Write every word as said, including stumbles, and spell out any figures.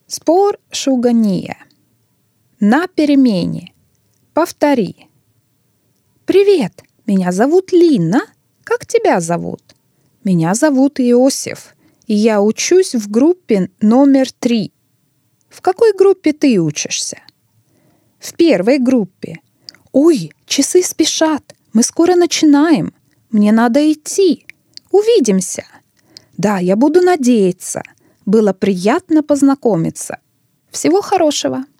Спор шугания. На перемене. Повтори. Привет, меня зовут Лина. Как тебя зовут? Меня зовут Иосиф, и я учусь в группе номер три. В какой группе ты учишься? В первой группе. Ой, часы спешат, мы скоро начинаем. Мне надо идти. Увидимся. Да, я буду надеяться. Было приятно познакомиться. Всего хорошего.